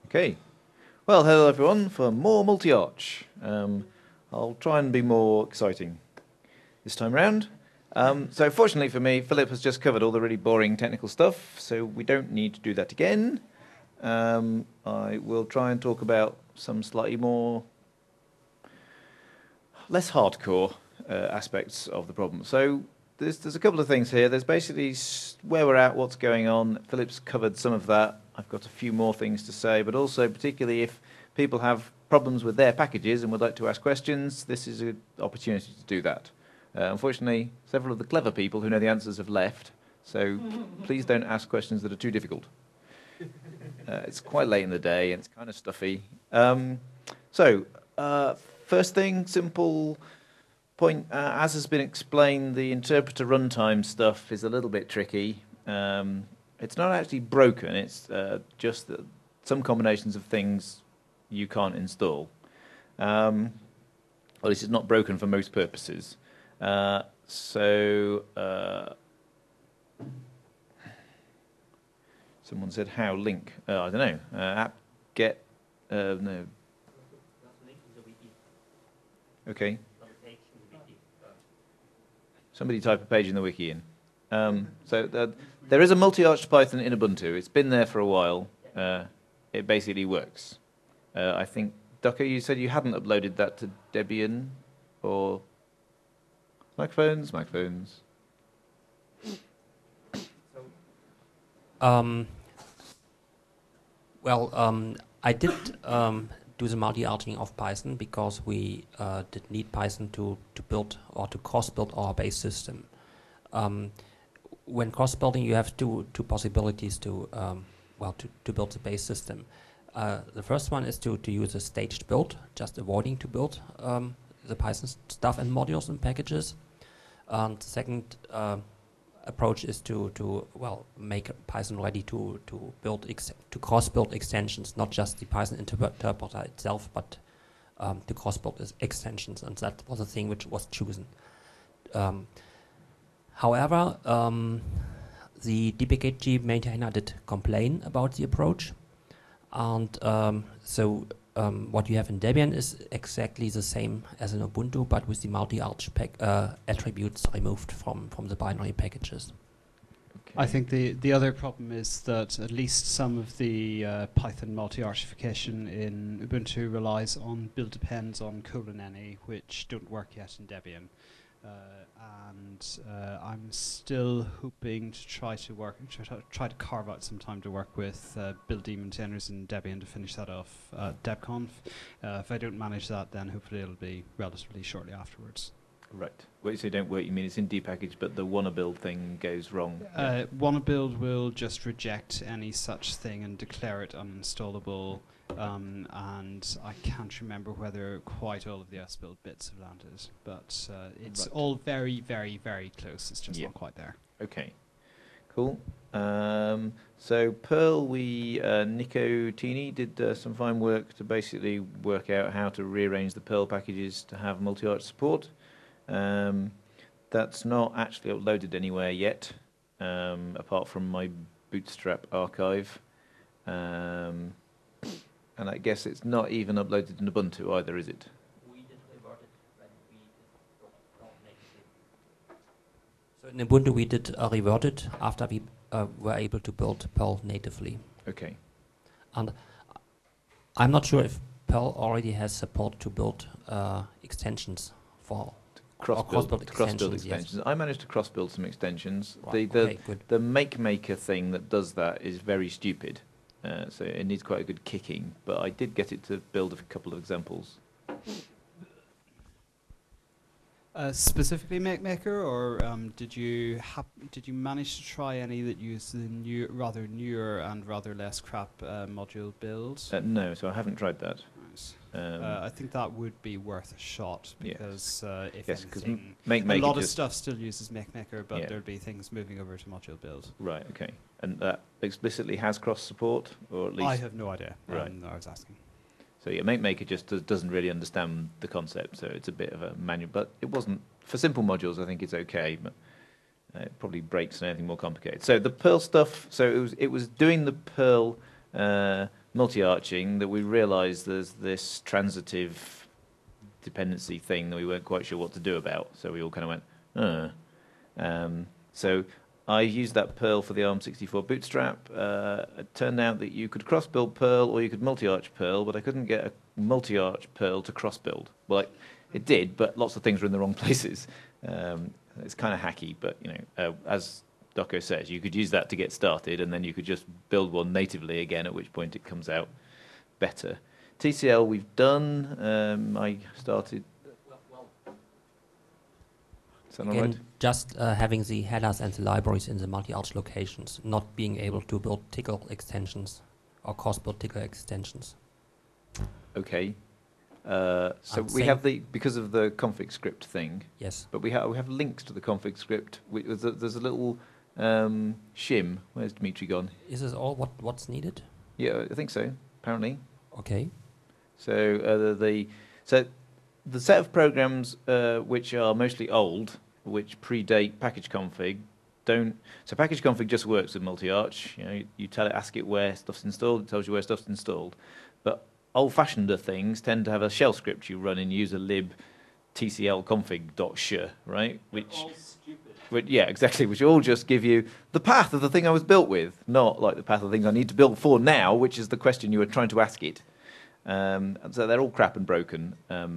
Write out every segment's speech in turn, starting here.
Okay. Well, hello everyone for more multi-arch. I'll try and be more exciting this time around. So fortunately for me, Philip has just covered all the really boring technical stuff, so we don't need to do that again. I will try and talk about some slightly more less hardcore aspects of the problem. So there's a couple of things here. There's basically where we're at, what's going on. Philip's covered some of that. I've got a few more things to say, but also particularly if people have problems with their packages and would like to ask questions, this is an opportunity to do that. Unfortunately, several of the clever people who know the answers have left, so please don't ask questions that are too difficult. It's quite late in the day and it's kind of stuffy. First thing, simple point, as has been explained, the interpreter runtime stuff is a little bit tricky. It's not actually broken, it's just that some combinations of things you can't install. Or at least it's not broken for most purposes. Someone said how link. I don't know. App get no. Okay. Somebody type a page in the wiki in. There is a multi-arch Python in Ubuntu. It's been there for a while. It basically works. I think, Docker, you said you hadn't uploaded that to Debian or Microphones. I did do the multi-arching of Python because we did need Python to build or to cross-build our base system. When cross-building, you have two possibilities to build the base system. The first one is to use a staged build, just avoiding to build the Python stuff and modules and packages. And the second approach is to make Python ready to cross-build extensions, not just the Python interpreter itself, but to cross-build extensions, and that was the thing which was chosen. However, the dpkg maintainer did complain about the approach, and what you have in Debian is exactly the same as in Ubuntu, but with the multi-arch attributes removed from the binary packages. Okay. I think the other problem is that at least some of the Python multi-archification in Ubuntu relies on build depends on :any, which don't work yet in Debian. I'm still hoping to try to carve out some time to work with build maintainers in Debian to finish that off at DebConf. If I don't manage that, then hopefully it'll be relatively shortly afterwards. Right. When you say don't work, you mean it's in dpackage, but the wanna-build thing goes wrong? Wanna-build will just reject any such thing and declare it uninstallable. And I can't remember whether quite all of the S-build bits have landed, but it's all very, very, very close. It's just not quite there. Okay, cool. So Perl, Nico Tini did some fine work to basically work out how to rearrange the Perl packages to have multi-arch support. That's not actually uploaded anywhere yet, apart from my Bootstrap archive. And I guess it's not even uploaded in Ubuntu either, is it? We did revert it when we did Perl natively. So in Ubuntu we did revert it after we were able to build Perl natively. Okay. And I'm not sure if Perl already has support to build extensions for cross-build extensions. Yes. I managed to cross-build some extensions. Right. The MakeMaker thing that does that is very stupid. So it needs quite a good kicking, but I did get it to build a couple of examples. Specifically MakeMaker, or did you manage to try any that use the rather newer and rather less crap module builds? No, so I haven't tried that. Nice. I think that would be worth a shot because if anything, MakeMaker a lot of stuff still uses MakeMaker, but there'll be things moving over to module build. Right. Okay. And that explicitly has cross support, or at least I have no idea. Right. I was asking. So MakeMaker just doesn't really understand the concept, so it's a bit of a manual. But it wasn't for simple modules. I think it's okay, but it probably breaks on anything more complicated. So the Perl stuff. So it was doing the Perl multi-arching that we realised there's this transitive dependency thing that we weren't quite sure what to do about. So we all kind of went, so I used that Perl for the ARM64 bootstrap. It turned out that you could cross-build Perl or you could multi-arch Perl, but I couldn't get a multi-arch Perl to cross-build. Well, it did, but lots of things were in the wrong places. It's kind of hacky, but as Doco says, you could use that to get started, and then you could just build one natively again, at which point it comes out better. TCL we've done. I started. Is that all right? Just having the headers and the libraries in the multi-arch locations, not being able to build tickle extensions or cross-build tickle extensions. Okay. So we have because of the config script thing. Yes. But we have links to the config script. There's a little shim. Where's Dimitri gone? Is this all what's needed? Yeah, I think so. Apparently. Okay. So the set of programs which are mostly old, which predate package config, don't. So package config just works with multi-arch. You tell it, ask it where stuff's installed. It tells you where stuff's installed. But old-fashioned things tend to have a shell script you run in user lib tcl config.sh, right? Yeah, exactly. Which all just give you the path of the thing I was built with, not like the path of the things I need to build for now, which is the question you were trying to ask it. And so they're all crap and broken.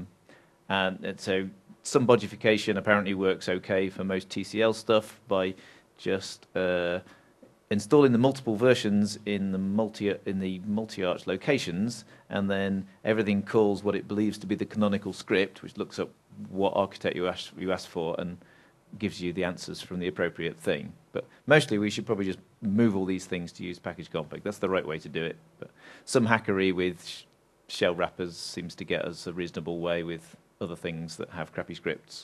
And so some bodgification apparently works okay for most TCL stuff by just installing the multiple versions in the multi-arch locations, and then everything calls what it believes to be the canonical script, which looks up what architect you asked for and gives you the answers from the appropriate thing. But mostly we should probably just move all these things to use package config. That's the right way to do it. But some hackery with shell wrappers seems to get us a reasonable way with other things that have crappy scripts.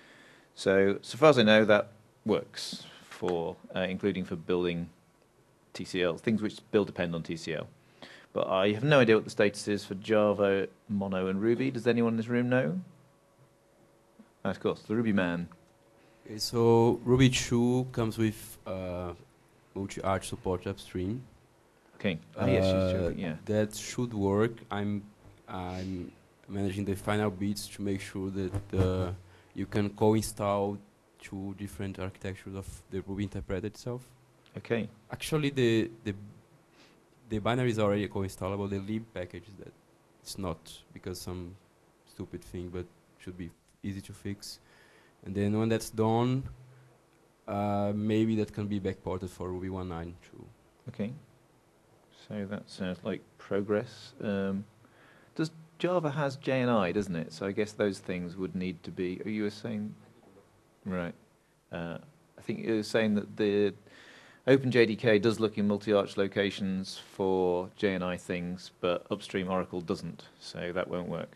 So far as I know, that works for including for building TCL, things which depend on TCL. But I have no idea what the status is for Java, Mono, and Ruby. Does anyone in this room know? Of course, the Ruby man. Okay, so Ruby 2 comes with multi-arch support upstream. Okay. Yes, yeah. That should work. I'm managing the final bits to make sure that you can co-install two different architectures of the Ruby interpreter itself. Okay. Actually, the binary is already co-installable. The lib package is that it's not, because some stupid thing, but should be easy to fix. And then when that's done, maybe that can be backported for Ruby 1.9 too. Okay. So that sounds like progress. Does Java has JNI, doesn't it? So I guess those things would need to be. You were saying, right? I think you were saying that the OpenJDK does look in multi-arch locations for JNI things, but upstream Oracle doesn't. So that won't work.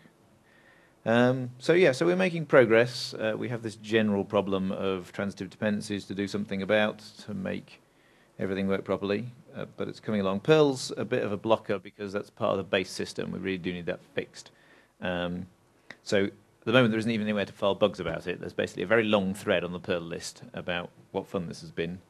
So we're making progress. We have this general problem of transitive dependencies to do something about to make everything work properly, but it's coming along. Perl's a bit of a blocker because that's part of the base system. We really do need that fixed. So at the moment there isn't even anywhere to file bugs about it. There's basically a very long thread on the Perl list about what fun this has been.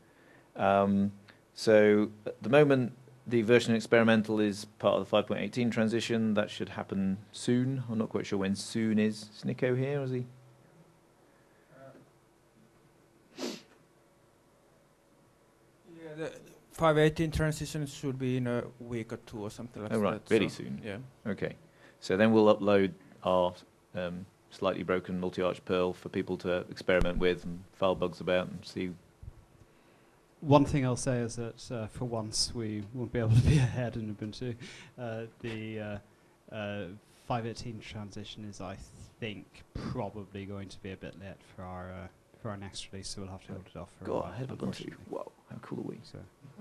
So at the moment the version experimental is part of the 5.18 transition. That should happen soon. I'm not quite sure when soon is. Is Nico here, or is he? Yeah, the 5.18 transition should be in a week or two or something like that. Oh, right, really so soon. Yeah. Okay. So then we'll upload our slightly broken multi-arch Perl for people to experiment with and file bugs about and see. One thing I'll say is that for once we won't be able to be ahead in Ubuntu. The 5.18 transition is, I think, probably going to be a bit late for our next release, so we'll have to hold it off for a while. God, ahead of Ubuntu. Whoa, how cool are we? So.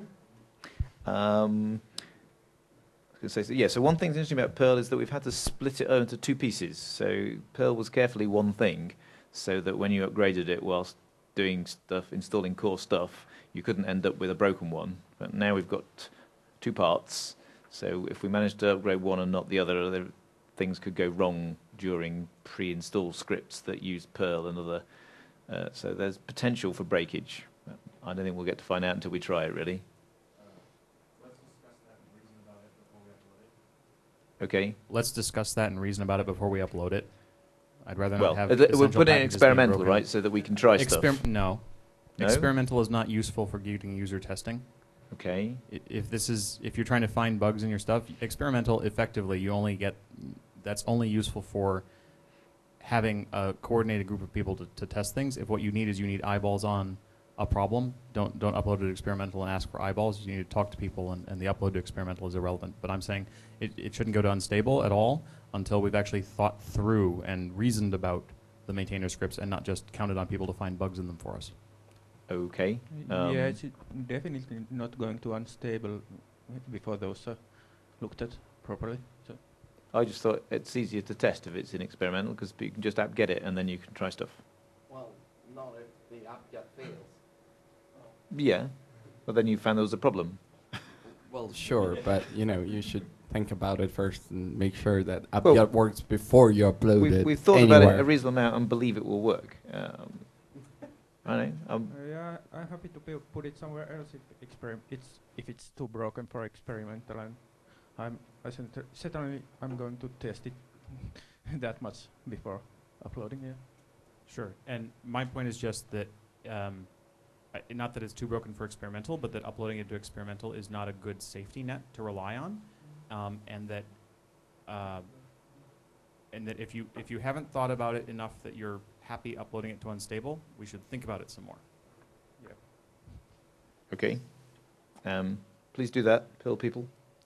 I was going to say, so one thing that's interesting about Perl is that we've had to split it into two pieces. So Perl was carefully one thing, so that when you upgraded it whilst doing stuff, installing core stuff, you couldn't end up with a broken one. But now we've got two parts, so if we manage to upgrade one and not the other things could go wrong during pre-install scripts that use Perl and other. So there's potential for breakage. I don't think we'll get to find out until we try it, really. Let's discuss that and reason about it before we have to Okay. Let's discuss that and reason about it before we upload it. I'd rather Well, not have. we'll essential put it in packages being experimental, broken. right, so that we can try stuff. No. No? Experimental is not useful for getting user testing. Okay. If you're trying to find bugs in your stuff, experimental effectively that's only useful for having a coordinated group of people to test things. If what you need is eyeballs on a problem, don't upload it to experimental and ask for eyeballs. You need to talk to people, and the upload to experimental is irrelevant. But I'm saying it shouldn't go to unstable at all until we've actually thought through and reasoned about the maintainer scripts and not just counted on people to find bugs in them for us. Okay. Yeah, it's definitely not going to unstable before those are looked at properly. So I just thought it's easier to test if it's in experimental because you can just apt-get it and then you can try stuff. Well, not if the apt-get fails. Yeah. But then you found there was a problem. Well, sure, but you should think about it first and make sure that Well, apt-get works before you upload it. We've thought anywhere. about it a reasonable amount and believe it will work. I know. yeah, I'm happy to put it somewhere else if it's too broken for experimental, and certainly I'm going to test it that much before uploading. Yeah. Sure. And my point is just that, not that it's too broken for experimental, but that uploading it to experimental is not a good safety net to rely on, and that if you haven't thought about it enough that you're happy uploading it to unstable, we should think about it some more. Yeah. Okay. Please do that, Pill people.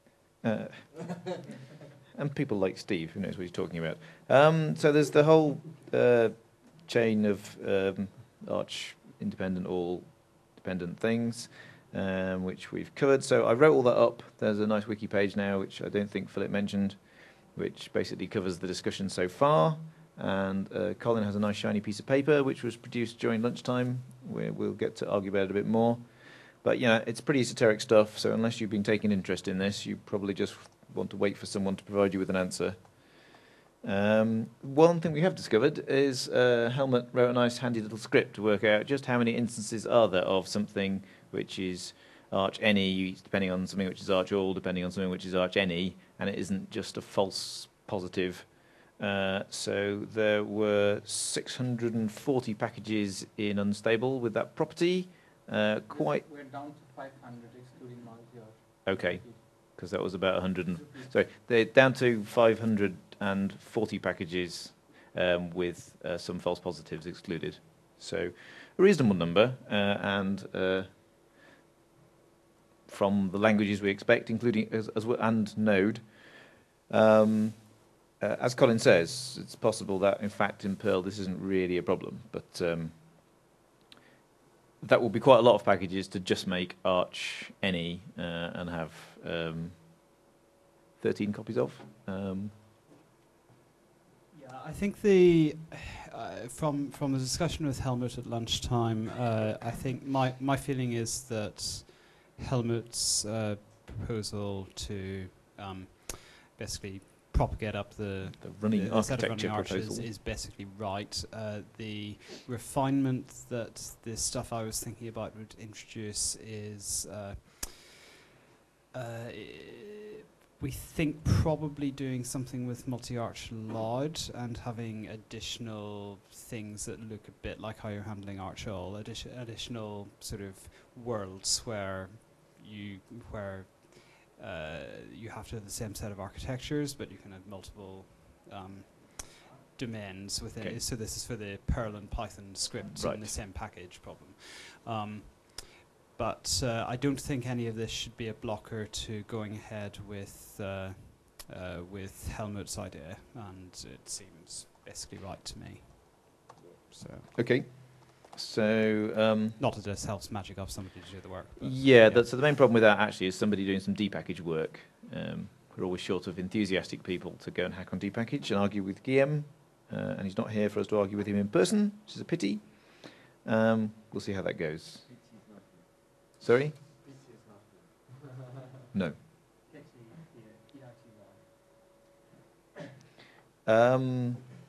And people like Steve, who knows what he's talking about. So there's the whole chain of Arch independent, all dependent things, which we've covered. So I wrote all that up. There's a nice wiki page now, which I don't think Philip mentioned, which basically covers the discussion so far. And Colin has a nice shiny piece of paper, which was produced during lunchtime, where we'll get to argue about it a bit more. But, it's pretty esoteric stuff, so unless you've been taking interest in this, you probably just want to wait for someone to provide you with an answer. One thing we have discovered is Helmut wrote a nice handy little script to work out just how many instances are there of something which is Arch any, depending on something which is Arch all, depending on something which is Arch any, and it isn't just a false positive. So there were 640 packages in unstable with that property. We're down to 500 excluding multi-arch. Okay, because that was about 100. Sorry, they're down to 540 packages with some false positives excluded. So a reasonable number, and from the languages we expect, including as well, and Node. As Colin says, it's possible that, in fact, in Perl, this isn't really a problem, but that will be quite a lot of packages to just make Arch any and have 13 copies of. Yeah, I think from the discussion with Helmut at lunchtime, I think my feeling is that Helmut's proposal to basically propagate up the running the set of architecture running arches proposal is basically right. The refinement that the stuff I was thinking about would introduce is we think probably doing something with multi-arch loud and having additional things that look a bit like how you're handling Arch all, additional sort of worlds where you have to have the same set of architectures, but you can have multiple domains within. Okay. So this is for the Perl and Python scripts in the same package problem. But I don't think any of this should be a blocker to going ahead with Helmut's idea, and it seems basically right to me. So Okay. So not that this helps magic up somebody to do the work. yeah, so the main problem with that actually is somebody doing some depackage work. We're always short of enthusiastic people to go and hack on depackage and argue with Guillaume, and he's not here for us to argue with him in person, which is a pity. We'll see how that goes. Sorry? No.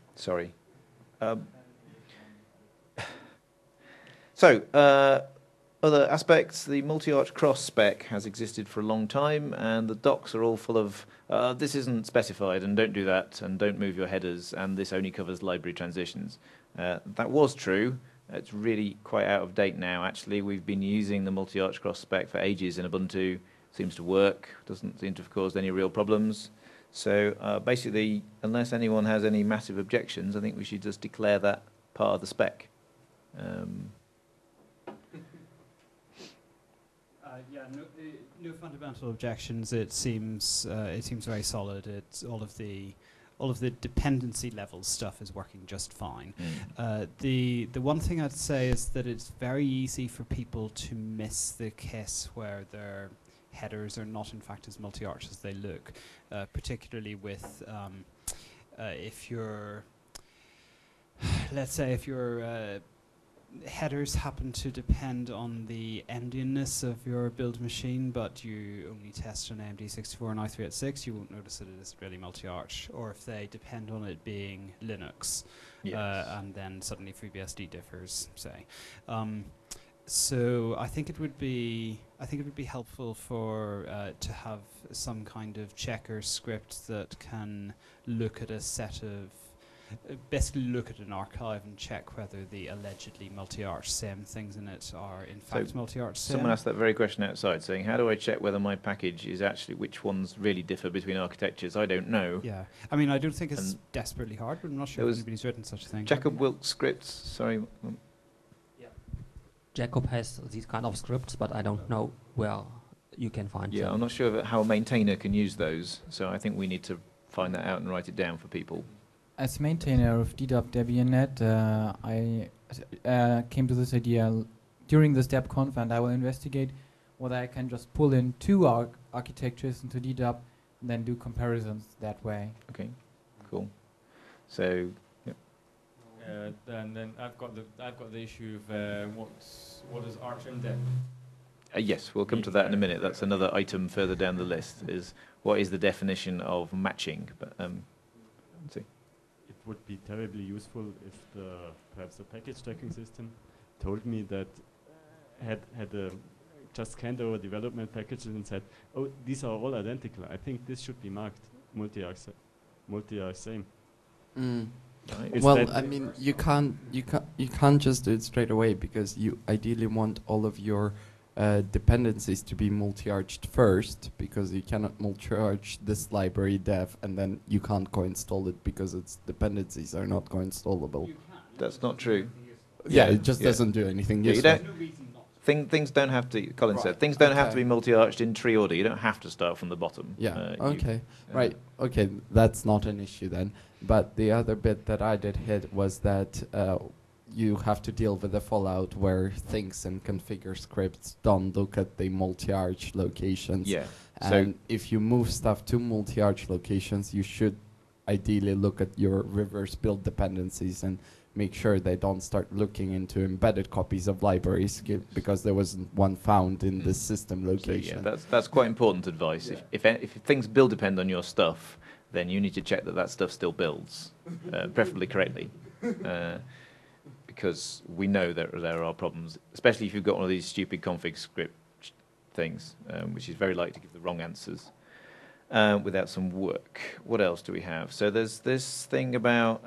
Sorry. So, Other aspects, the multi-arch cross spec has existed for a long time, and the docs are all full of, this isn't specified, and don't do that, and don't move your headers, and this only covers library transitions. That was true. It's really quite out of date now, actually. We've been using the multi-arch cross spec for ages in Ubuntu. Seems to work. Doesn't seem to have caused any real problems. So basically, unless anyone has any massive objections, I think we should just declare that part of the spec. No fundamental objections. It seems very solid. It's all of the dependency level stuff is working just fine. The one thing I'd say is that it's very easy for people to miss the case where their headers are not in fact as multi-arch as they look, particularly with if you're, let's say, if your headers happen to depend on the endianness of your build machine, but you only test on AMD64 and i386, you won't notice that it is really multi-arch. Or if they depend on it being Linux, and then suddenly FreeBSD differs, say. So I think it would be helpful for to have some kind of checker script that can look at a set of basically look at an archive and check whether the allegedly multi-arch SIM things in it are in fact multi-arch SIM. Someone asked that very question outside, saying, how do I check whether my package is actually, which ones really differ between architectures? I don't know. Yeah, I mean, I don't think it's desperately hard, but I'm not sure if anybody's written such a thing. Jacob Wilkes scripts, sorry. Jacob has these kind of scripts, but I don't know where you can find them. Yeah, I'm not sure how a maintainer can use those, so I think we need to find that out and write it down for people. As maintainer of DDoP Debian.net, I came to this idea during this DebConf, and I will investigate whether I can just pull in two architectures into DDoP and then do comparisons that way. Okay, cool. So, Then I've got the issue of what is Arch in depth. yes, we'll come to that in a minute. That's another item further down the list. Is what is the definition of matching? But let's see. It would be terribly useful if perhaps the package tracking system told me that just scanned over development packages and said, oh, these are all identical. I think this should be marked multi-arch same. Right. Well, I mean, you can't just do it straight away, because you ideally want all of your dependencies to be multi-arched first, because you cannot multi-arch this library dev and then you can't co-install it because its dependencies are not co-installable. That's not true. Yeah, it just doesn't do anything Yeah, useful. Things don't have to, Colin said, things don't have to be multi-arched in tree order. You don't have to start from the bottom. Yeah, okay, right, okay, that's not an issue then. But the other bit that I did hit was that you have to deal with the fallout where things in configure scripts don't look at the multi-arch locations. Yeah. And if you move stuff to multi-arch locations, you should ideally look at your reverse build dependencies and make sure they don't start looking into embedded copies of libraries, because there wasn't one found in the system location. So, yeah, that's quite important advice. Yeah. If things build depend on your stuff, then you need to check that stuff still builds, preferably correctly. Because we know that there are problems, especially if you've got one of these stupid config script things, which is very likely to give the wrong answers without some work. What else do we have? So there's this thing about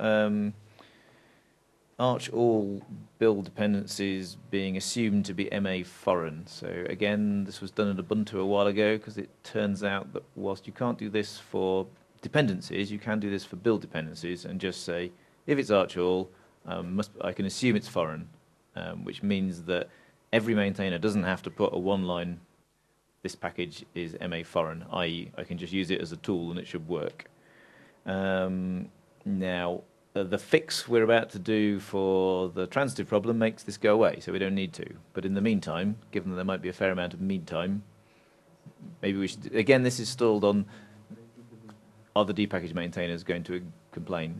Arch all build dependencies being assumed to be MA foreign. So again, this was done in Ubuntu a while ago, because it turns out that whilst you can't do this for dependencies, you can do this for build dependencies and just say, if it's Arch all, I can assume it's foreign, which means that every maintainer doesn't have to put a one-line, this package is MA foreign, i.e. I can just use it as a tool and it should work. Now, the fix we're about to do for the transitive problem makes this go away, so we don't need to. But in the meantime, given that there might be a fair amount of mean time, maybe we should, again, this is stalled on, are the dpackage maintainers going to complain?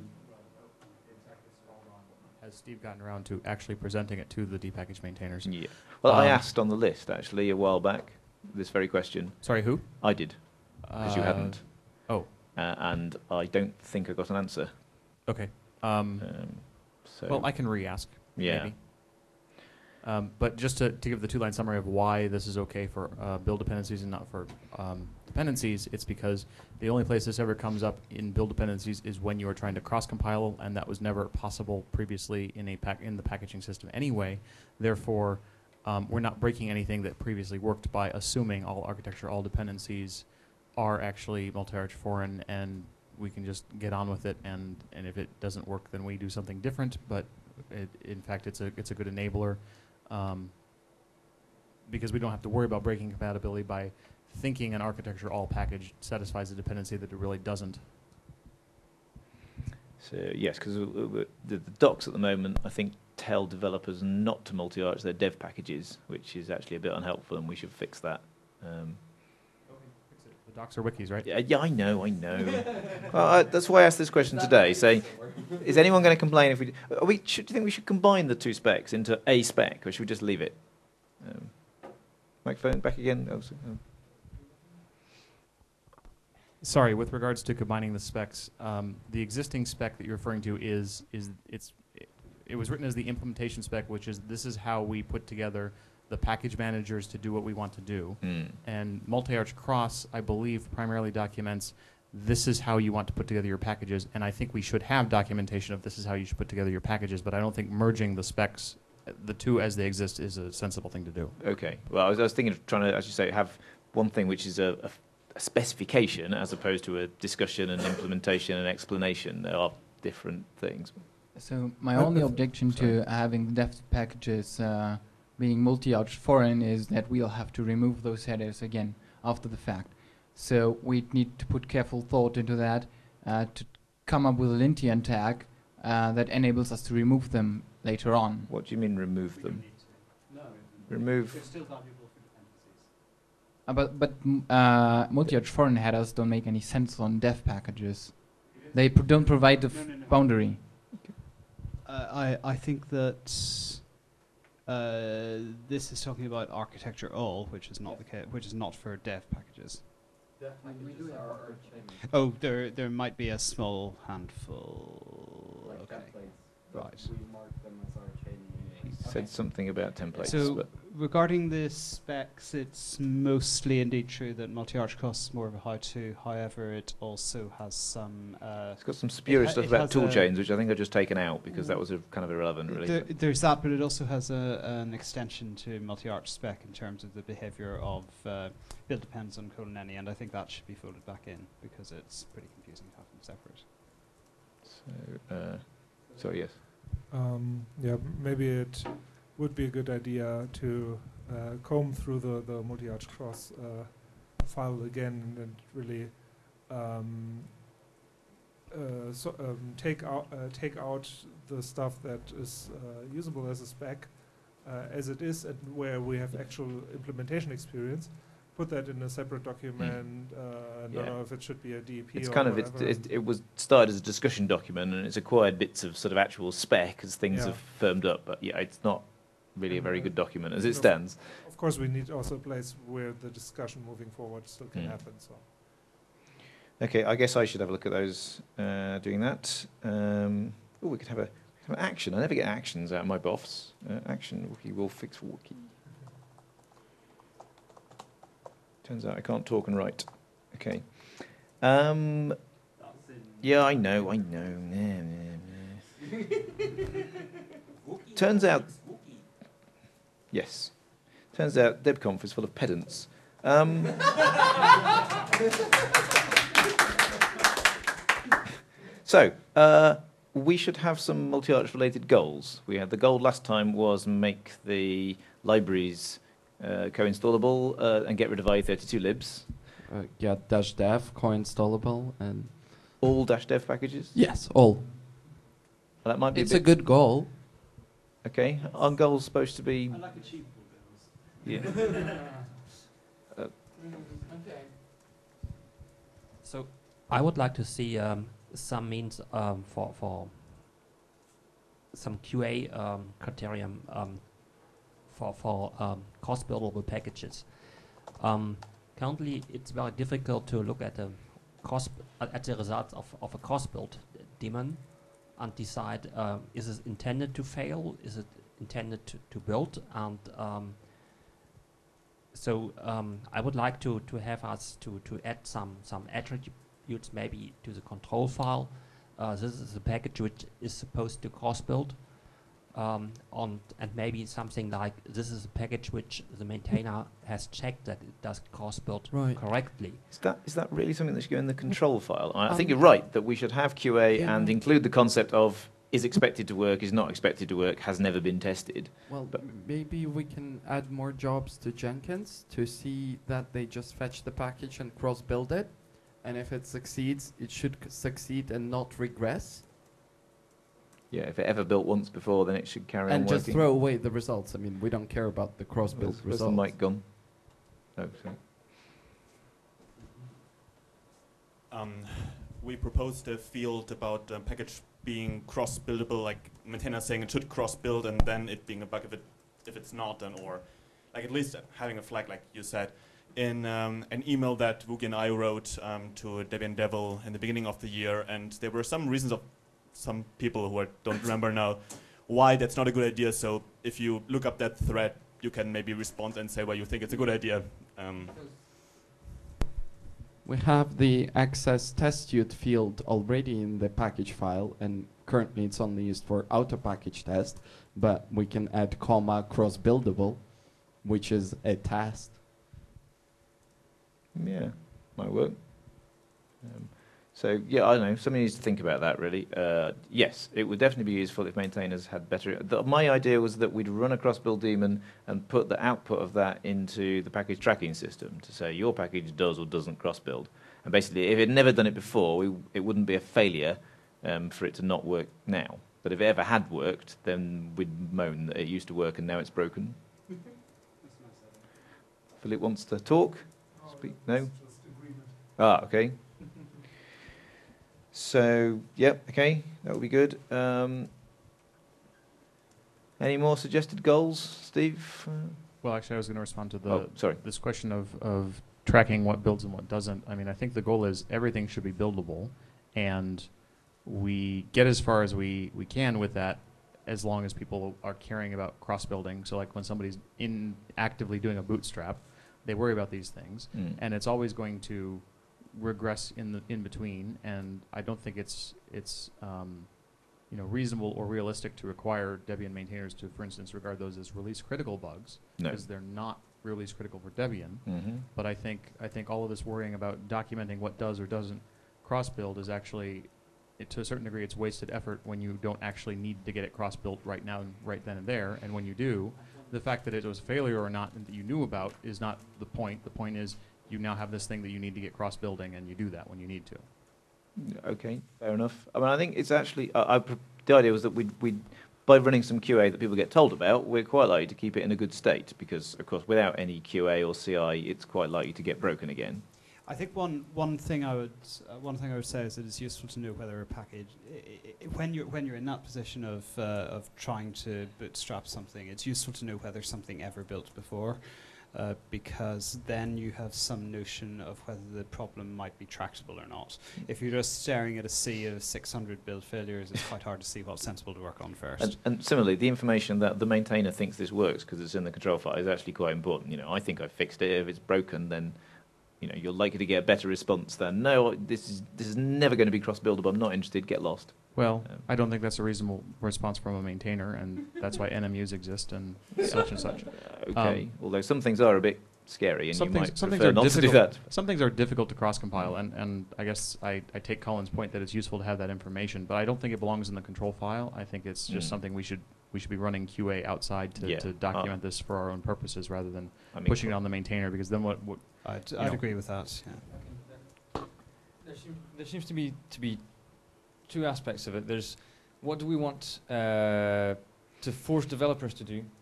Has Steve gotten around to actually presenting it to the dpackage maintainers? Yeah. Well, I asked on the list, actually, a while back, this very question. Sorry, who? I did, because you hadn't. Oh. And I don't think I got an answer. Okay. So well, I can re-ask. Yeah. Maybe. But just to give the two-line summary of why this is okay for build dependencies and not for dependencies, it's because the only place this ever comes up in build dependencies is when you are trying to cross-compile, and that was never possible previously in the packaging system anyway. Therefore, we're not breaking anything that previously worked by assuming all architecture, all dependencies are actually multi-arch foreign, and we can just get on with it. And if it doesn't work, then we do something different. But in fact, it's a good enabler. Because we don't have to worry about breaking compatibility by thinking an architecture all package satisfies a dependency that it really doesn't. So yes, because the docs at the moment, I think, tell developers not to multi-arch their dev packages, which is actually a bit unhelpful, and we should fix that. The docs are wikis, right? Yeah, I know. That's why I asked this question today, saying, is anyone going to complain if we... do you think we should combine the two specs into a spec, or should we just leave it? Microphone, back again. Sorry, with regards to combining the specs, the existing spec that you're referring to it was written as the implementation spec, which is this is how we put together the package managers to do what we want to do. And multi-arch cross, I believe, primarily documents this is how you want to put together your packages, and I think we should have documentation of this is how you should put together your packages, but I don't think merging the specs, the two as they exist, is a sensible thing to do. Okay. Well, I was thinking of trying to, as you say, have one thing which is a specification as opposed to a discussion and implementation and explanation. They are different things. So my only objection to having the dev packages being multi-arch foreign is that we'll have to remove those headers again after the fact. So we need to put careful thought into that to come up with a lintian tag that enables us to remove them later on. What do you mean remove them? Remove... They're still valuable for dependencies. But multi-arch foreign headers don't make any sense on dev packages. They don't provide the boundary. I think that this is talking about architecture all, which is not the case, which is not for dev packages. Oh, there might be a small handful. Like okay, templates, right. we mark them as our chaining He units. said something about templates. So but regarding the specs, it's mostly indeed true that multi-arch cross is more of a how-to. However, it also has some. it's got some spurious stuff about has tool a- chains, which I think are just taken out because that was kind of irrelevant, really. There's that, but it also has an extension to multi-arch spec in terms of the behavior of build depends on :any, and I think that should be folded back in because it's pretty confusing to have them separate. So yes. Yeah, maybe it would be a good idea to comb through the multi-arch cross file again and really take out the stuff that is usable as a spec as it is, and where we have actual implementation experience. Put that in a separate document. I don't know if it should be a DEP It's or kind of whatever. it was started as a discussion document, and it's acquired bits of sort of actual spec as things Yeah. have firmed up. But yeah, it's not really a very And, good document as it of- stands. Of course, we need also a place where the discussion moving forward still can happen. So. Okay, I guess I should have a look at those doing that. We could have an action. I never get actions out of my boffs. Action, Wookie will fix Wookie. Turns out I can't talk and write. Okay. Yeah, I know. Turns out... Yes. Turns out DebConf is full of pedants. So, we should have some multi-arch related goals. We had the goal last time was make the libraries co-installable and get rid of IE32 libs. Get -dev co-installable and All -dev packages? yes, all. Well, that might be It's a a bit... good goal. Okay, our goal's supposed to be... I like achievable goals. Yeah. So I would like to see some means for some QA criterion for cost buildable packages. Currently, it's very difficult to look at the cost at the results of a cost build daemon and decide is it intended to fail? intended to build. And so I would like to have us to add some attributes maybe to the control file. This is a package which is supposed to cross-build. And maybe something like this is a package which the maintainer has checked that it does cross-build correctly. Is that really something that should go in the control file? I think you're right that we should have QA and include the concept of is expected to work, is not expected to work, has never been tested. Well, maybe we can add more jobs to Jenkins to see that they just fetch the package and cross-build it. And if it succeeds, it should succeed and not regress. Yeah, if it ever built once before, then it should carry on and working. just throw away the results. I mean, we don't care about the cross-build Where's results. the mic gone? Oh, sorry. We proposed a field about package being cross-buildable, like maintainer saying it should cross-build, and then it being a bug if it's not, then or like at least having a flag, like you said, in an email that Woogie and I wrote to Debian Devil in the beginning of the year, and there were some reasons of some people who I don't remember now why that's not a good idea. So if you look up that thread, you can maybe respond and say why you think it's a good idea. We have the access test suite field already in the package file, and currently it's only used for auto package test, but we can add comma cross buildable, which is a test. Yeah, might work. So yeah, I don't know. Somebody needs to think about that. Really, yes, it would definitely be useful if maintainers had better. My idea was that we'd run a cross-build daemon and put the output of that into the package tracking system to say your package does or doesn't cross-build. And basically, if it had never done it before, it wouldn't be a failure for it to not work now. But if it ever had worked, then we'd moan that it used to work and now it's broken. Philip wants to talk. Speak? No. Ah, okay. So, yep, okay, that would be good. Any more suggested goals, Steve? Well, actually, I was going to respond to sorry. This question of tracking what builds and what doesn't. I mean, I think the goal is everything should be buildable, and we get as far as we can with that as long as people are caring about cross-building. So like when somebody's actively doing a bootstrap, they worry about these things, and it's always going to regress in between, and I don't think it's reasonable or realistic to require Debian maintainers to, for instance, regard those as release critical bugs, because they're not release critical for Debian. But I think all of this worrying about documenting what does or doesn't cross-build is actually, to a certain degree, it's wasted effort when you don't actually need to get it cross-built right now, right then and there. And when you do, the fact that it was a failure or not and that you knew about is not the point. The point is you now have this thing that you need to get cross-building, and you do that when you need to. Okay, fair enough. I mean, I think it's actually, the idea was that we'd by running some QA that people get told about, we're quite likely to keep it in a good state, because, of course, without any QA or CI, it's quite likely to get broken again. I think one thing I would say is that it's useful to know whether a package, when you're in that position of trying to bootstrap something, it's useful to know whether something ever built before. Because then you have some notion of whether the problem might be tractable or not. If you're just staring at a sea of 600 build failures, it's quite hard to see what's sensible to work on first. And similarly, the information that the maintainer thinks this works because it's in the control file is actually quite important. I think I fixed it. If it's broken, then you're likely to get a better response than, no, this is never going to be cross-buildable. I'm not interested. Get lost. Well, I don't think that's a reasonable response from a maintainer, and that's why NMUs exist and such and such. Okay, although some things are a bit scary, and you might some prefer not to do that. Some things are difficult to cross-compile, and I guess I take Colin's point that it's useful to have that information, but I don't think it belongs in the control file. I think it's just something we should be running QA outside to document this for our own purposes rather than pushing it on the maintainer, because then what I'd agree with that. Yeah. There seems to be two aspects of it. There's what do we want to force developers to do,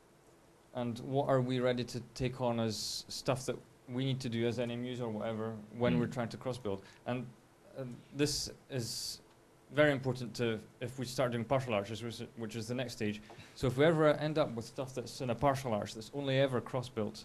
and what are we ready to take on as stuff that we need to do as NMUs or whatever when we're trying to cross-build. And this is very important if we start doing partial arches, which is the next stage. So if we ever end up with stuff that's in a partial arch that's only ever cross-built,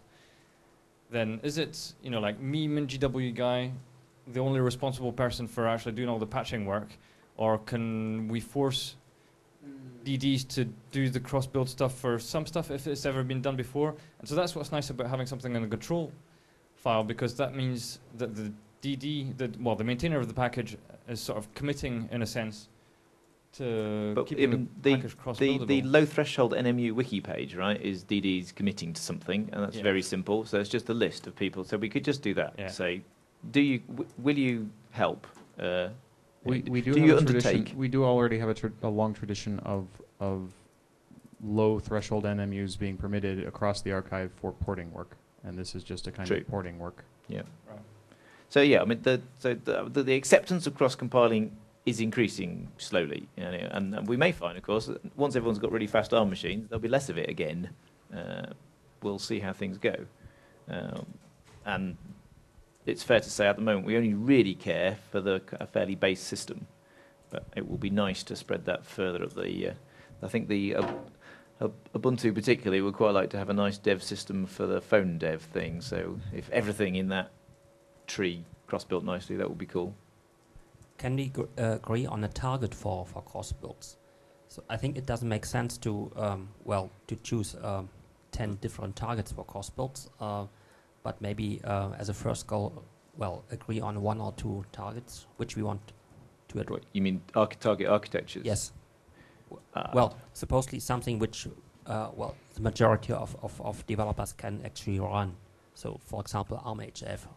then is it, like me, MinGW guy, the only responsible person for actually doing all the patching work, or can we force DDs to do the cross-build stuff for some stuff if it's ever been done before. And so that's what's nice about having something in a control file, because that means that the DD, the maintainer of the package is sort of committing, in a sense, to But keeping the package cross-buildable. the low threshold NMU wiki page, right, is DD's committing to something, and that's Yeah. very simple. So it's just a list of people. So we could just do that. Yeah. Say, will you help? We do do have you a tradition. undertake? We do already have a long tradition of low threshold NMUs being permitted across the archive for porting work, and this is just a kind True. of porting work. Yeah. Right. So yeah, I mean, the acceptance of cross-compiling is increasing slowly, you know, and we may find, of course, that once everyone's got really fast ARM machines, there'll be less of it again. We'll see how things go, and it's fair to say at the moment we only really care for a fairly base system, but it will be nice to spread that further up the. I think the Ubuntu particularly would quite like to have a nice dev system for the phone dev thing. So if everything in that tree cross-built nicely, that would be cool. Can we agree on a target for cross builds? So I think it doesn't make sense to to choose 10 different targets for cross builds, but maybe as a first goal, agree on 1 or 2 targets which we want to address. You mean target architectures? Yes. Supposedly something which the majority of developers can actually run. So for example, ARM-HF.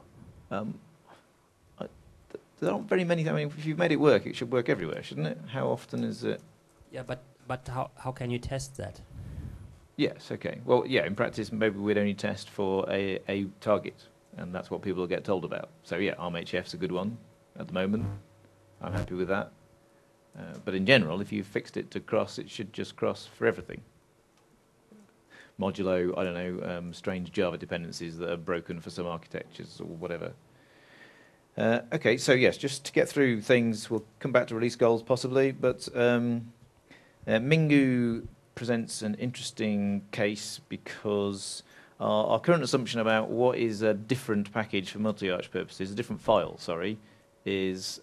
There aren't very many. I mean, if you've made it work, it should work everywhere, shouldn't it? How often is it? Yeah, but how can you test that? Yes, okay. Well, yeah, in practice, maybe we'd only test for a target, and that's what people will get told about. So yeah, ARM-HF's a good one at the moment. I'm happy with that. But in general, if you've fixed it to cross, it should just cross for everything. Modulo, I don't know, strange Java dependencies that are broken for some architectures or whatever. Okay, so yes, just to get through things, we'll come back to release goals possibly, but Mingu presents an interesting case because our current assumption about what is a different package for multi-arch purposes, a different file, sorry, is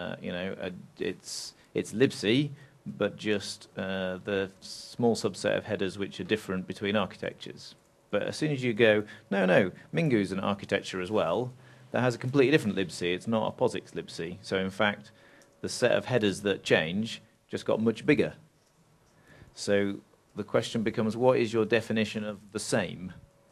it's libc, but just the small subset of headers which are different between architectures. But as soon as you go, no, Mingu's an architecture as well, that has a completely different libc. It's not a POSIX libc. So in fact, the set of headers that change just got much bigger. So the question becomes, what is your definition of the same?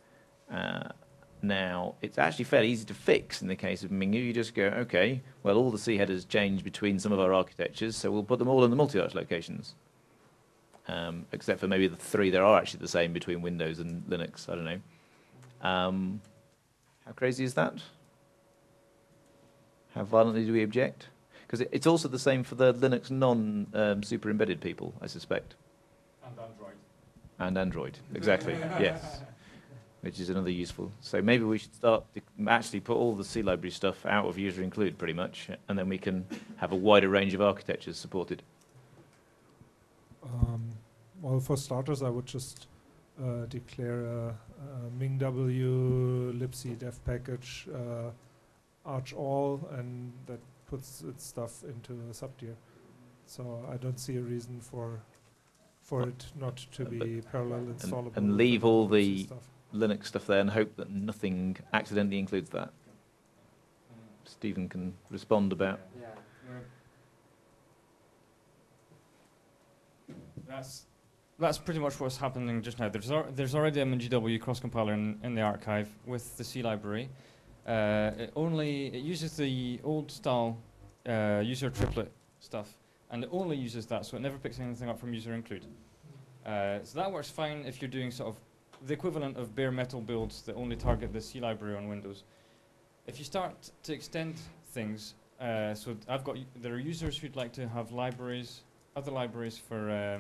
Now, it's actually fairly easy to fix in the case of Mingu. You just go, okay, well, all the C headers change between some of our architectures, so we'll put them all in the multi-arch locations. Except for maybe the 3 that are actually the same between Windows and Linux. I don't know. How crazy is that? How violently do we object? Because it's also the same for the Linux non-super embedded people, I suspect. And Android. And Android, exactly, yes. Which is another useful. So maybe we should start to actually put all the C library stuff out of user include pretty much, and then we can have a wider range of architectures supported. Well, for starters, I would just declare a MingW libc dev package arch all, and that puts its stuff into a subtier. So I don't see a reason for it not to be parallel installable. And leave all the Linux stuff there and hope that nothing accidentally includes that. Stephen can respond about. Yeah. That's pretty much what's happening just now. There's already a MinGW cross compiler in the archive with the C library. It uses the old style user triplet stuff, and it only uses that, so it never picks anything up from user include. So that works fine if you're doing sort of the equivalent of bare metal builds that only target the C library on Windows. If you start to extend things, so there are users who'd like to have other libraries for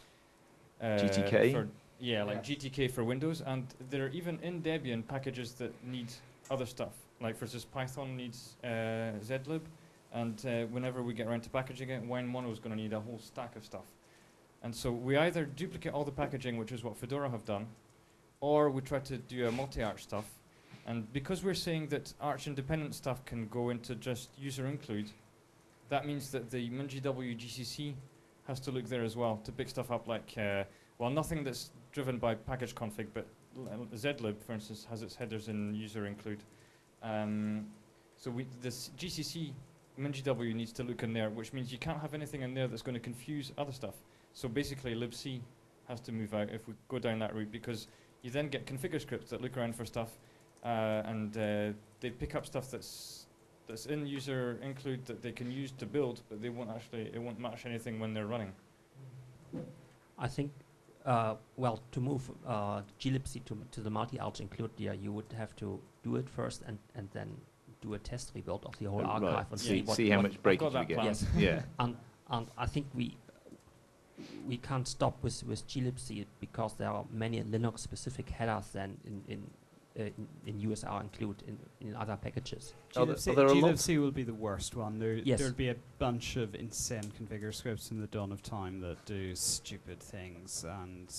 GTK? Like GTK for Windows, and there are even in Debian packages that need other stuff. Like for instance, Python needs zlib, and whenever we get around to packaging it, WineMono is going to need a whole stack of stuff. And so we either duplicate all the packaging, which is what Fedora have done, or we try to do a multi-arch stuff. And because we're saying that arch-independent stuff can go into just user include, that means that the MinGW GCC has to look there as well to pick stuff up like, well, nothing that's driven by package config, but zlib, for instance, has its headers in user include. So this GCC MinGW needs to look in there, which means you can't have anything in there that's going to confuse other stuff. So basically, libc has to move out if we go down that route, because you then get configure scripts that look around for stuff, and they pick up stuff that's in user include that they can use to build, but they won't actually, it won't match anything when they're running. I think, well, to move glibc to the multi-arch include there, you would have to do it first and then do a test rebuild of the whole archive Right. and See how much breakage we get. Yes. Yeah. And I think we can't stop with glibc because there are many Linux-specific headers than in USR include in other packages. glibc will be the worst one. Yes. There'll be a bunch of insane configure scripts in the dawn of time that do stupid things, and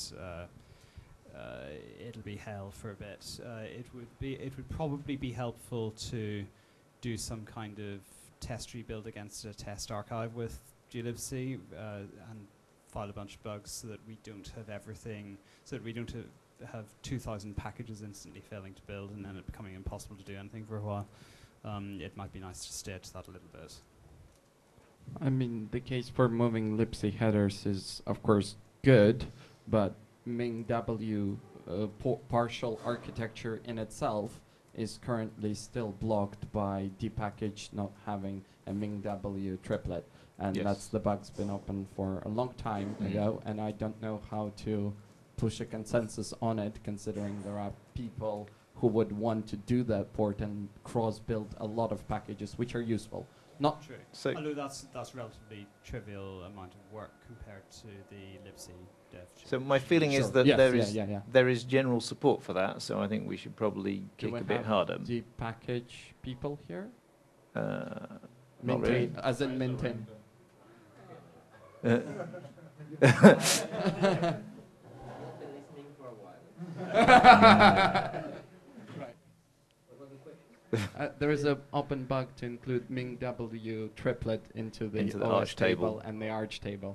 it'll be hell for a bit. It would probably be helpful to do some kind of test rebuild against a test archive with glibc and file a bunch of bugs so that we don't have everything, so that we don't have 2,000 packages instantly failing to build and then it becoming impossible to do anything for a while. It might be nice to stay to that a little bit. I mean, the case for moving libc headers is, of course, good, but MinGW partial architecture in itself is currently still blocked by dpackage not having a MinGW triplet. And Yes. that's the bug's been open for a long time ago, and I don't know how to push a consensus on it, considering there are people who would want to do that port and cross-build a lot of packages, which are useful. Not True. So Although that's relatively trivial amount of work compared to the libc dev. So my feeling is Sure. that Yes, there yeah, is yeah, yeah. there is general support for that. So I think we should probably Do kick we a bit have harder. the package people here? Not Maintain, really. as in maintain. There is an open bug to include MinGW triplet into the Into the OS arch table. and the arch table.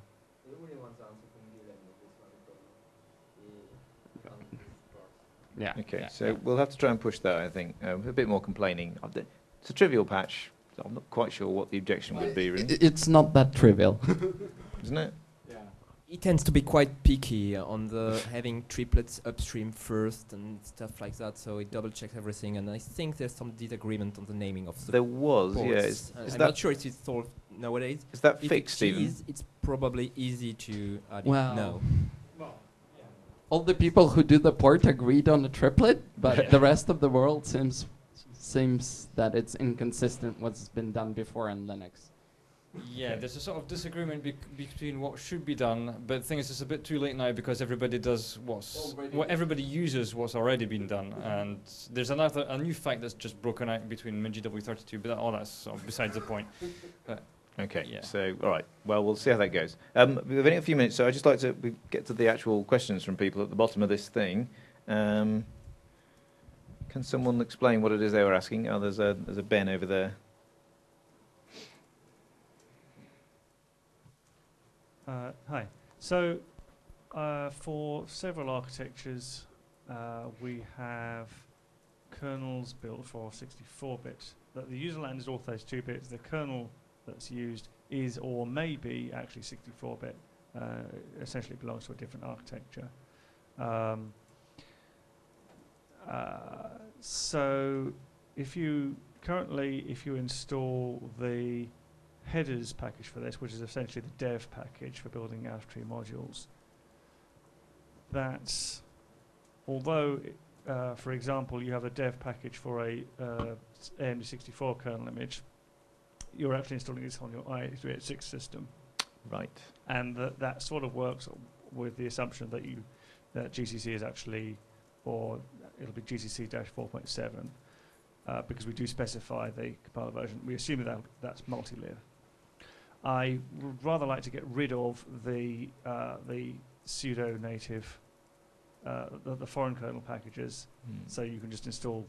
Yeah. Okay, yeah, so yeah. we'll have to try and push that, I think. A bit more complaining. It's a trivial patch. So I'm not quite sure what the objection would be, really. It's not that trivial. Isn't it? It tends to be quite picky on the having triplets upstream first and stuff like that, so it double checks everything. And I think there's some disagreement on the naming of the There was, ports. yeah. Is I'm that not sure if it's solved nowadays. is that If fixed, it Stephen? is, it's probably easy to add Well, it now. All the people who do the port agreed on the triplet, but the rest of the world seems that it's inconsistent what's been done before in Linux. Yeah, there's a sort of disagreement between what should be done, but the thing is, it's a bit too late now because everybody does what everybody uses what's already been done, and there's a new fact that's just broken out between MinGW32, but that's sort of besides the point. Okay, Yeah. so, all right. Well, we'll see how that goes. We've only got a few minutes, so I'd just like to get to the actual questions from people at the bottom of this thing. Can someone explain what it is they were asking? Oh, there's a Ben over there. Hi. So, for several architectures, we have kernels built for 64-bit. The user land is all 32-bit. The kernel that's used is or may be actually 64-bit. Essentially belongs to a different architecture. So, if you install the headers package for this, which is essentially the dev package for building out-of-tree modules, that's, although, for example, you have a dev package for a AMD64 kernel image, you're actually installing this on your i386 system. Right. And that sort of works with the assumption that GCC is actually, or it'll be GCC-4.7, because we do specify the compiler version. We assume that that's multi-lib. I would rather like to get rid of the pseudo-native, the foreign kernel packages, so you can just install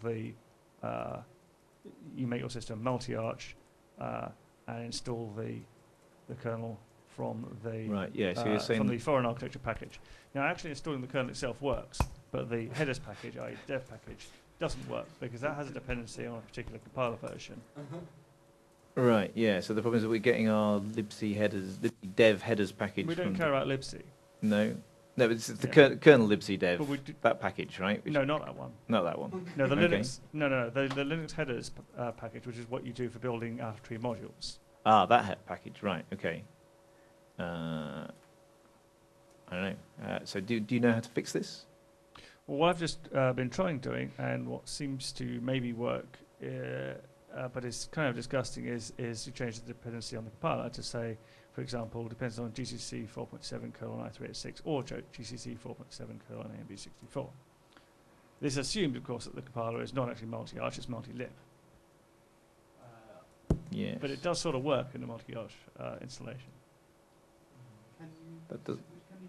you make your system multi-arch and install the kernel from the Right, yeah, so you're saying from the foreign architecture package. Now, actually installing the kernel itself works, but the headers package, i.e. dev package, doesn't work because that has a dependency on a particular compiler version. Right, yeah, so the problem is that we're getting our libc headers, libc dev headers package. We don't care about libc. No, but it's the Yeah. kernel libc dev, But we that package, right? No, not that one. Not that one. No, the Okay. Linux. No. The Linux headers package, which is what you do for building out-of-tree modules. Ah, that package, right, okay. I don't know. So do you know how to fix this? Well, what I've just been trying doing, and what seems to maybe work, but it's kind of disgusting, is to change the dependency on the compiler to say, for example, depends on GCC 4.7 :i386 or GCC 4.7 :AMD64. This assumes, of course, that the compiler is not actually multi-arch, it's multi-lib. Yes. But it does sort of work in a multi-arch installation. That does.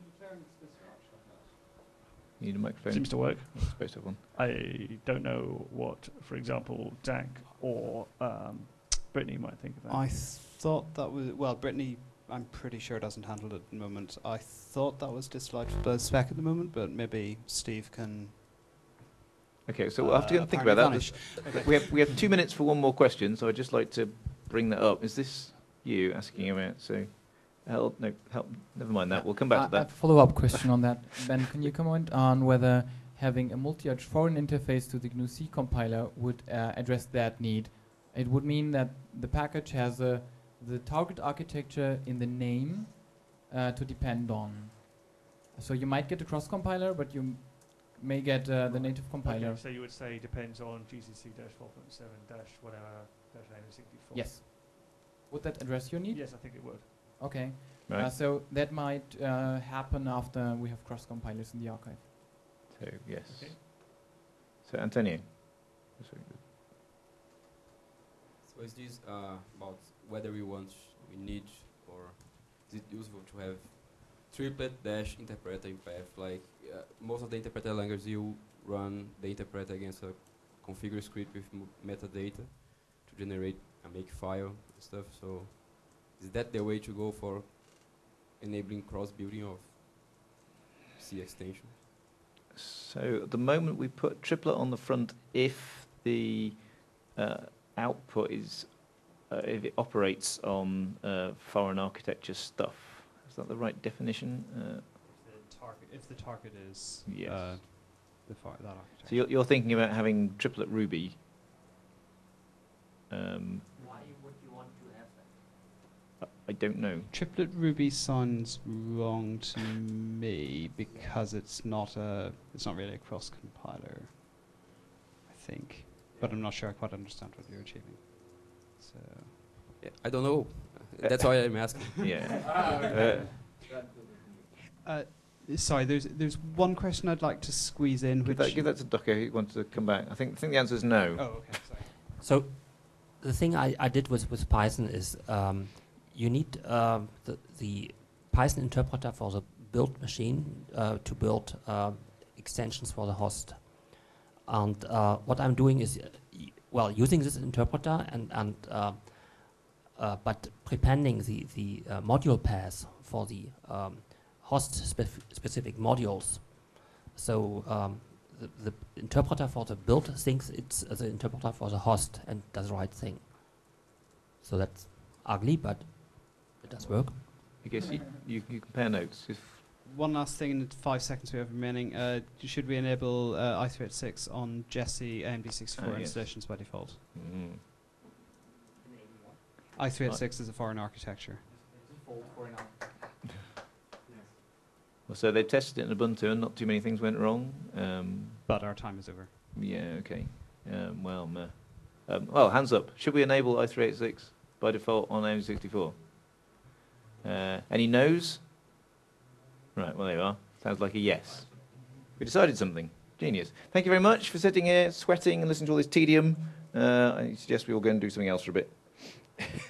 You need a microphone. Seems to work. You're supposed to have one. I don't know what, for example, Dank or Brittany might think of that. I thought that was, well, Brittany, I'm pretty sure doesn't handle it at the moment. I thought that was disallowed for the spec at the moment, but maybe Steve can. Okay, so we'll have to go and think about that. We have 2 minutes for one more question, so I'd just like to bring that up. Is this you asking about? So, help. Never mind that. We'll come back to that. A follow-up question on that. Ben, can you comment on whether having a multi-arch foreign interface to the GNU-C compiler would address that need? It would mean that the package has the target architecture in the name to depend on. So you might get a cross-compiler, but you may get the native compiler. Okay, so you would say depends on GCC-4.7-whatever-AIM64. Yes. Would that address your need? Yes, I think it would. Okay. Right. So that might happen after we have cross-compilers in the archive. So, yes. Okay. So, Antonio. So is this about whether we need, or is it useful to have triplet-interpreter in path? Like most of the interpreter languages, you run the interpreter against a configure script with metadata to generate a makefile and stuff. So is that the way to go for enabling cross-building of C extension? So at the moment we put triplet on the front if the output is if it operates on foreign architecture stuff. Is that the right definition? If the target is yes. that architecture. So you're thinking about having triplet Ruby. Why would you want to have that? I don't know. Triplet Ruby sounds wrong to me because it's not really a cross compiler, I think. But I'm not sure I quite understand what you're achieving. So yeah, I don't know. That's why I'm asking. Yeah. Sorry, there's one question I'd like to squeeze in. Give that to Ducker. He wants to come back. I think the answer is no. Oh, okay. Sorry. So the thing I did with Python is you need the Python interpreter for the build machine to build extensions for the host. And what I'm doing is, using this interpreter but prepending the module path for the host-specific modules. So the interpreter for the build thinks it's the interpreter for the host and does the right thing. So that's ugly, but it does work. I guess you compare notes. One last thing in the 5 seconds we have remaining. Should we enable i386 on Jessie AMD64 installations by default? i386 is a foreign architecture. Well, so they tested it in Ubuntu and not too many things went wrong. But our time is over. Yeah, okay. Well, hands up. Should we enable i386 by default on AIM64? Any no's? Right, well, there you are. Sounds like a yes. We decided something. Genius. Thank you very much for sitting here, sweating, and listening to all this tedium. I suggest we all go and do something else for a bit.